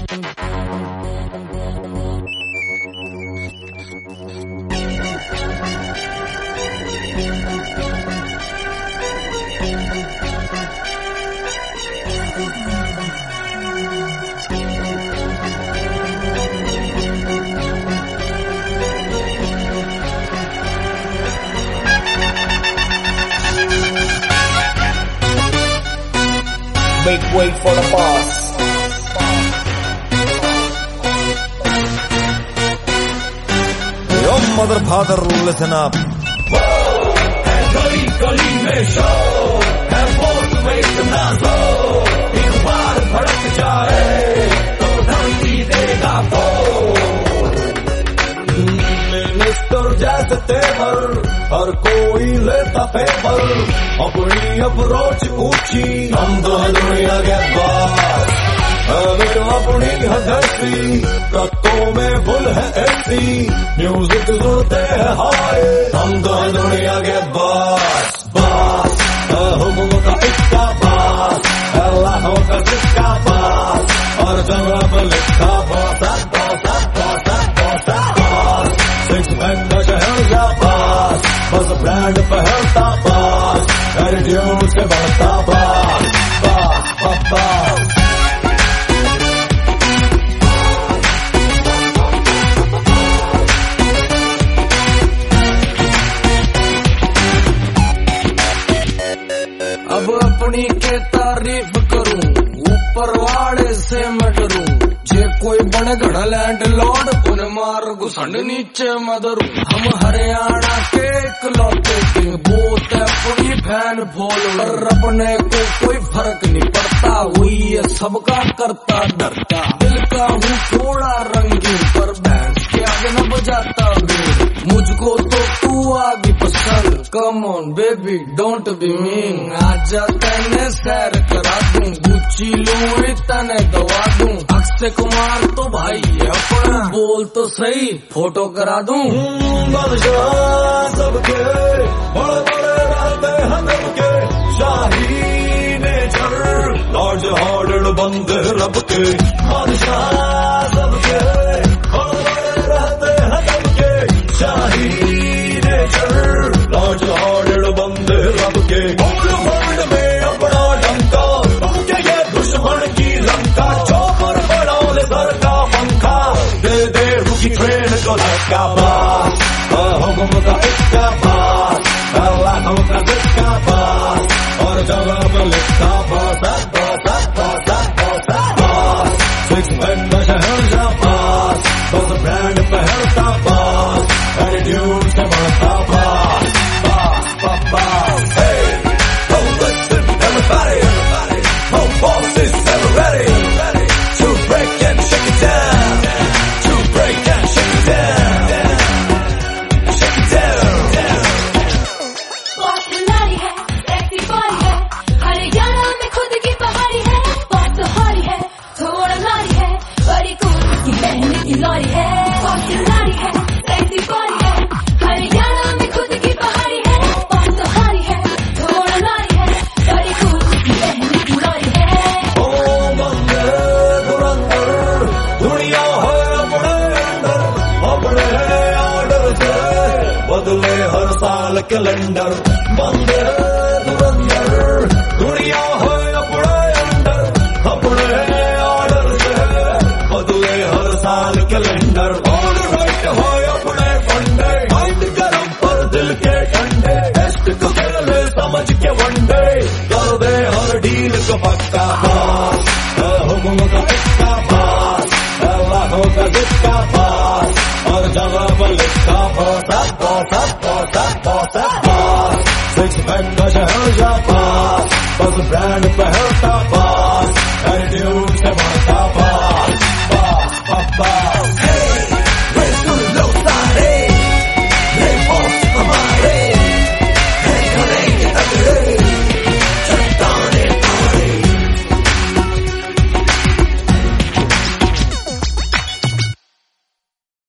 Make way for the boss. Yo mother father, listen up. गली गली में show है, वोट वेट ना लो, एक बार भड़क जाए तो धरती देगा वो। मिनिस्टर जैसे तेवर हर कोई लेता फेवर, अपनी अप्रोच ऊंची हम तो दुनिया के बास। तो अपनी हदसी ट्रकों में फुल है एसी, म्यूजिक सुनते हैं हाय हम तो दुनिया के बास। बास हुक्म का इक्का बास, अल्लाह का सिक्का बास, और जगह पर लिखा बॉसा बॉसा बॉसा बॉसा बास। सिक्स पैक का शहर का बास, बस ब्रांड पहनता बास, एटीट्यूड से बढ़ता बास। बास बास अब अपनी के तारीफ करूं, ऊपर वाले से मैं डरूं। जे कोई बने गढ़ लैंड लॉर्ड, उन्हें मार घुसंड नीचे मदरू। हम हरियाणा के इकलौते के बोत अपनी फैन फॉलोअर, अपने को कोई फर्क नहीं पड़ता, हुई है सबका करता डरता। दिल का हूँ थोड़ा रंगीन, पर बैंड के आगे न बजाता बेर। मुझको तो तू आगे पसंद, come on baby don't be mean. आजा तने सैर करा दूं, गुच्ची लूं तने दवा दूं। अक्षय कुमार तो भाई है अपना, बोल तो सही फोटो करा दूं। बादशाह सबके बड़े बड़े रहते हैं सबके, शाही नेचर लॉर्ड हार्डेड बंदे रब के। बादशाह सबके बड़े बड़े रहते हैं सबके, शाही नेचर लॉर्ड हार्डेड बंदे रब के। होल वर्ल्ड में अपना डंका, तुमके ये दुश्मन की लंका। चौपर बढ़ाओ सर का पंखा, दे दे रुकी ट्रेन को धक्का। बास हुक्म का इक्का बास, अल्लाह का सिक्का बास, और जगह पर लिखा बॉसा बॉसा बॉसा बॉसा बास। सिक्स पैक का शहर का बास, बस ब्रांड पहनता बास, एटीट्यूड से बढ़ता बास। बास बास hey, oh listen everybody, oh boss is ever ready to break and shake it down, to break and shake it down, shake it down. बहुत खिलाड़ी है, सेक्सी बॉडी है, हरियाणा में खुद की पहाड़ी है। बहुत सहारी है, थोड़ा नारी है, बड़ी कूल की बहन की लौरी है। बहुत खिलाड़ी है, सेक्सी बॉडी है, हरियाणा में खुद की पहाड़ी है। बहुत सहारी है, थोड़ा नारी है, बड़ी कूल की बहन की लौरी है। ओ बंदे धुरंधर, दुनिया है अपने अंदर, अपने ऑर्डर से बदले हर साल कैलेंडर। बंदे धुरंधर, दुनिया है अपने अंदर, अपने ऑर्डर से बदले हर साल कैलेंडर। ऑल राइट है अपने फंडे, माइंड गरम पर दिल के ठंडे। टेस्ट को खेले समझ के वनडे, कर दे हर डील को पक्का। बास हुक्म का इक्का बास, अल्लाह का सिक्का बास, और जगह पर लिखा बॉसा बॉसा बॉसा बॉसा बास। सिक्स पैक का शहर का बास, बस ब्रांड पहनता बास, एटीट्यूड से बढ़ता बास। बास बास